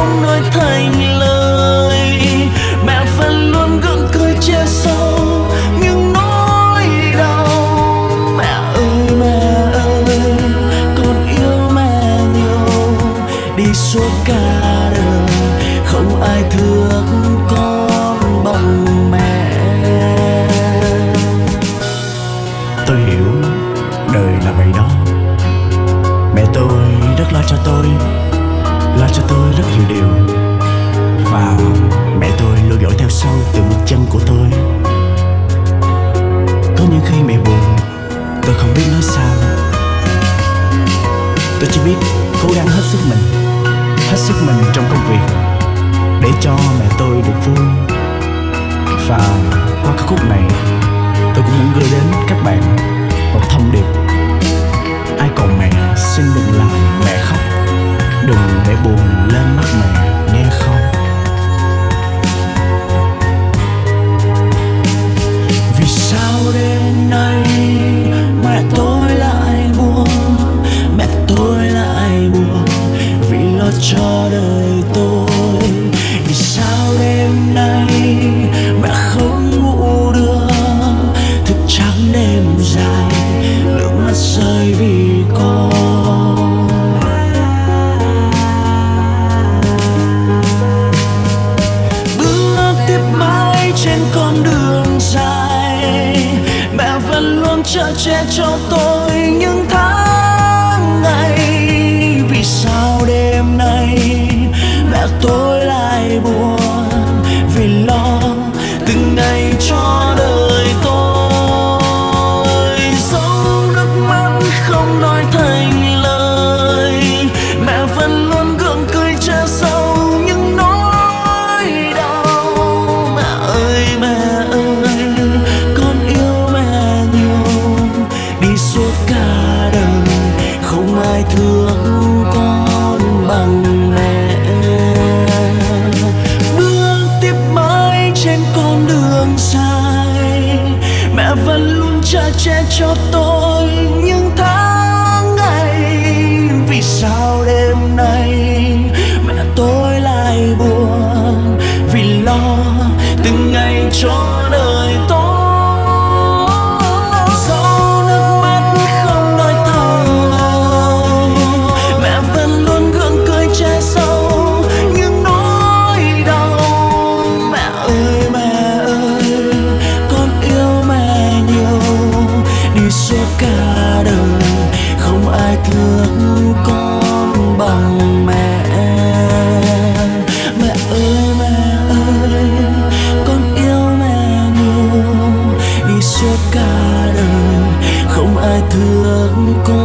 không nói thành lời. Mẹ vẫn luôn gượng cười che giấu những nỗi đau. Mẹ ơi, con yêu mẹ nhiều. Đi suốt cả đời không ai thương con bằng mẹ. Tôi hiểu đời là vậy đó. Mẹ tôi rất lo cho tôi, lo cho tôi rất nhiều điều. Và mẹ tôi luôn dõi theo sau từng bước chân của tôi. Có những khi mẹ buồn, tôi không biết nói sao. Tôi chỉ biết cố gắng hết sức mình trong công việc để cho mẹ tôi được vui. Và qua ca khúc này, tôi cũng muốn gửi đến các bạn một thông điệp: ai còn mẹ xin đừng làm mẹ khóc, đừng để buồn lên mắt mẹ, nghe không? Vì sao đêm nay mẹ tôi lại buồn, mẹ tôi lại buồn vì lo cho đời tôi. Vì sao đêm nay mẹ không ngủ được, thức trắng đêm dài, nước mắt rơi vì con. Bước tiếp mãi trên con đường dài, mẹ vẫn luôn chở che cho tôi những tháng ngày. Vì sao đêm nay mẹ tôi lại buồn, vì lo từng ngày cho đời tôi. Dẫu nước mắt không nói thành lời, mẹ vẫn luôn gượng cười che giấu những nỗi đau. Mẹ ơi, con yêu mẹ nhiều. Đi suốt cả đời không ai thương con bằng mẹ. Bước tiếp mãi trên con đường dài, mẹ vẫn luôn chở che cho tôi những tháng ngày. Vì sao đêm nay mẹ tôi lại buồn, vì lo từng ngày cho đời tôi. Dẫu nước mắt không nói thành lời, mẹ vẫn luôn gượng cười che giấu những nỗi đau. Mẹ ơi, con yêu mẹ nhiều. Đi suốt cả đời không ai thương con bằng mẹ. Mẹ ơi, con yêu mẹ nhiều. Đi suốt cả đời không ai thương con